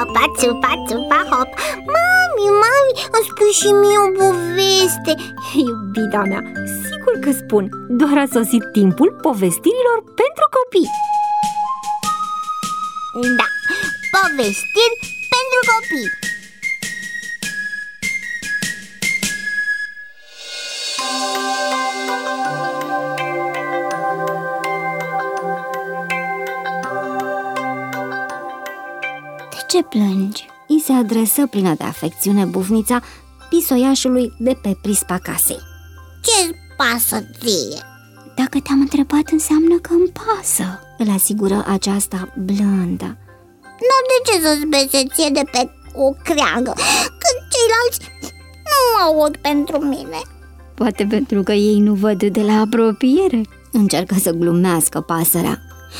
țupa, țupa, țupa, hop. Mami, îmi spui și mie o poveste. Iubita mea, sigur că spun. Doar a sosit timpul povestirilor pentru copii. Da, povestiri pentru copii. De ce plângi? I se adresă plină de afecțiune bufnița pisoiașului de pe prispa casei. Ce-ți pasă ție? Dacă te-am întrebat, înseamnă că îmi pasă, îl asigură aceasta blândă. Dar de ce să-ți bese ție de pe o creangă, când ceilalți nu aud pentru mine? Poate pentru că ei nu văd de la apropiere, încercă să glumească pasărea.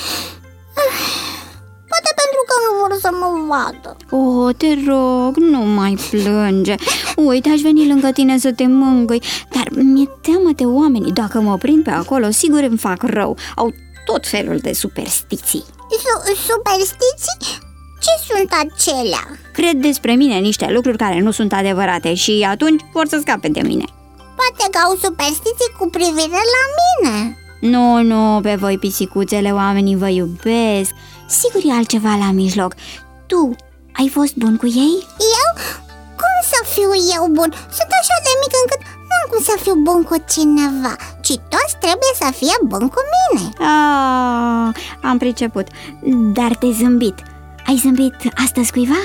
Poate pentru că nu vor să mă vadă. O, te rog, nu mai plânge. Uite, aș veni lângă tine să te mângâi, dar mi-e teamă de oameni. Dacă mă prind pe acolo, sigur îmi fac rău. Au tot felul de superstiții. Superstiții? Ce sunt acelea? Cred despre mine niște lucruri care nu sunt adevărate și atunci vor să scape de mine. Poate că au superstiții cu privire la mine. Nu, pe voi, pisicuțele, oamenii vă iubesc. Sigur e altceva la mijloc. Tu ai fost bun cu ei? Eu? Cum să fiu eu bun? Sunt așa de mic încât nu am cum să fiu bun cu cineva, ci toți trebuie să fie bun cu mine. Am priceput. Dar te zâmbit. Ai zâmbit astăzi cuiva?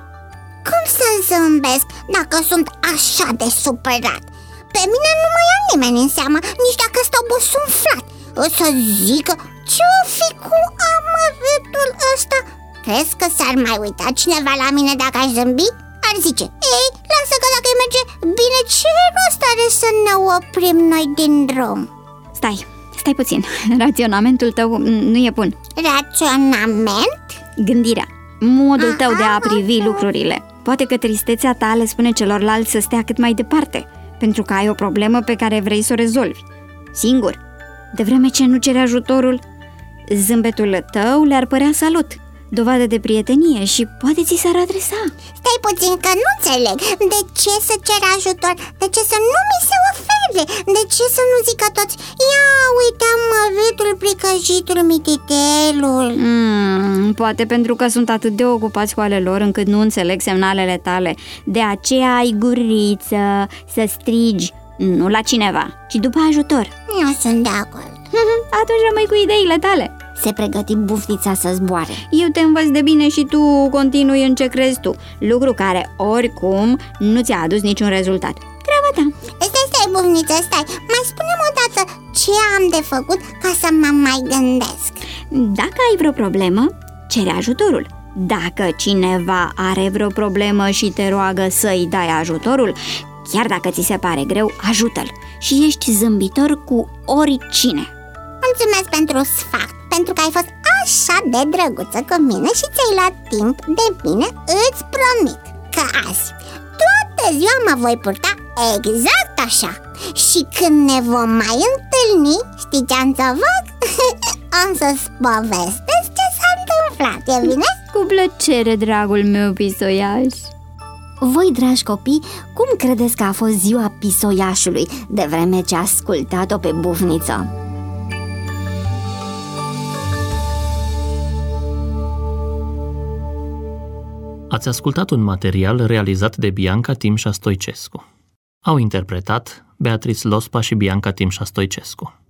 Cum să zâmbesc dacă sunt așa de supărat? Pe mine nu mă ia nimeni în seamă, nici dacă stau bosunflat. O să zică, ce-o fi cu amărâtul ăsta? Crezi că s-ar mai uita cineva la mine dacă aș zâmbi? Ar zice, ei, lasă că dacă îi merge bine, ce rost are să ne oprim noi din drum? Stai puțin, raționamentul tău nu e bun. Raționament? Gândirea, modul tău de a privi lucrurile. Poate că tristețea ta le spune celorlalți să stea cât mai departe, pentru că ai o problemă pe care vrei să o rezolvi singur. De vreme ce nu ceri ajutorul, zâmbetul tău le-ar părea salut, dovadă de prietenie și poate ți s-ar adresa. Stai puțin că nu înțeleg. De ce să cer ajutor? De ce să nu mi se ofere? De ce să nu zică toți, ia uite amărâtul, pricăjitul, mititelul? Poate pentru că sunt atât de ocupați cu ale lor încât nu înțeleg semnalele tale. De aceea ai guriță să strigi, nu la cineva, ci după ajutor. Nu sunt de acord. Atunci rămâi cu ideile tale. Se pregăti bufnița să zboare. Eu te învăț de bine și tu continui în ce crezi tu, lucru care oricum nu ți-a adus niciun rezultat. Treaba ta. Stai, bufniță, stai. Mai spune-mi odată ce am de făcut ca să mă mai gândesc. Dacă ai vreo problemă, cere ajutorul. Dacă cineva are vreo problemă și te roagă să-i dai ajutorul, chiar dacă ți se pare greu, ajută-l. Și ești zâmbitor cu oricine. Mulțumesc pentru sfat, pentru că ai fost așa de drăguță cu mine și ți-ai luat timp de mine. Îți promit că azi toată ziua mă voi purta exact așa. Și când ne vom mai întâlni, știi ce am să fac? Am să-ți povestesc ce s-a întâmplat, e bine? Cu plăcere, dragul meu pisoiaș. Voi, dragi copii, cum credeți că a fost ziua pisoiașului de vreme ce a ascultat-o pe bufniță? Ați ascultat un material realizat de Bianca Timșa Stoicescu. Au interpretat Beatrice Lospa și Bianca Timșa Stoicescu.